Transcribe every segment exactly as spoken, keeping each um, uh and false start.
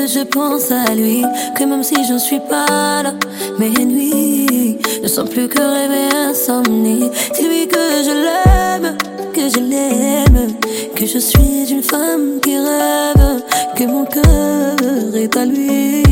que je pense à lui, que même si je ne suis pas là, mes nuits ne sont plus que rêver insomnie. Dis-lui que je l'aime, que je l'aime, que je suis une femme qui rêve, que mon cœur est à lui.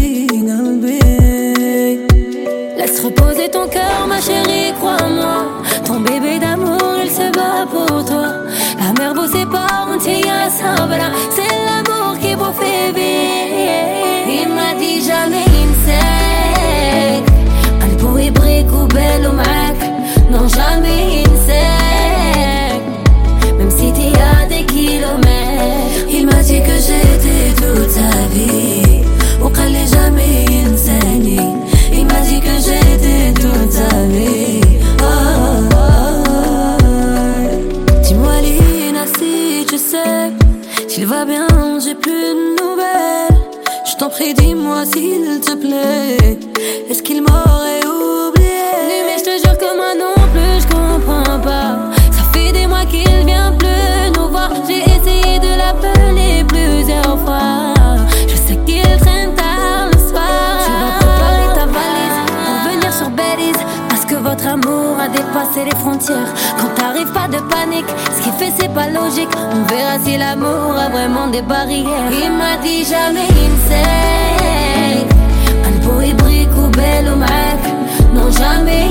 Laisse reposer ton cœur, ma chérie, crois-moi. Ton bébé d'amour, il se bat pour toi. La mer vous sépare, on tient à ça, voilà. C'est l'amour qui vous fait vivre. Il m'a dit jamais insecte. Elle pourrait brique ou belle ou mac. Non, jamais insecte. Même si t'es à des kilomètres. Il m'a dit que j'étais toute sa vie. Ou qu'elle est jamais insane. Il m'a dit que j'étais toute sa vie. Oh, oh, oh. Dis-moi Lina si tu sais s'il va bien, j'ai plus de nouvelles. Je t'en prie dis-moi s'il te plaît. Est-ce qu'il m'aurait oublié? Lui mais je te jure que moi non plus je comprends pas. Ça fait des mois qu'il vient plus nous voir. J'ai essayé de l'appeler plusieurs fois. Je sais qu'il traîne tard le soir. Tu vas préparer ta valise pour venir sur Belize, parce que votre amour a dépassé les frontières. Quand t'arrives pas de panique, ce qu'il fait c'est pas logique. On verra si l'amour a vraiment des barrières. Il m'a dit jamais insecte. Elle pourrait brique ou belle ou mac. Non jamais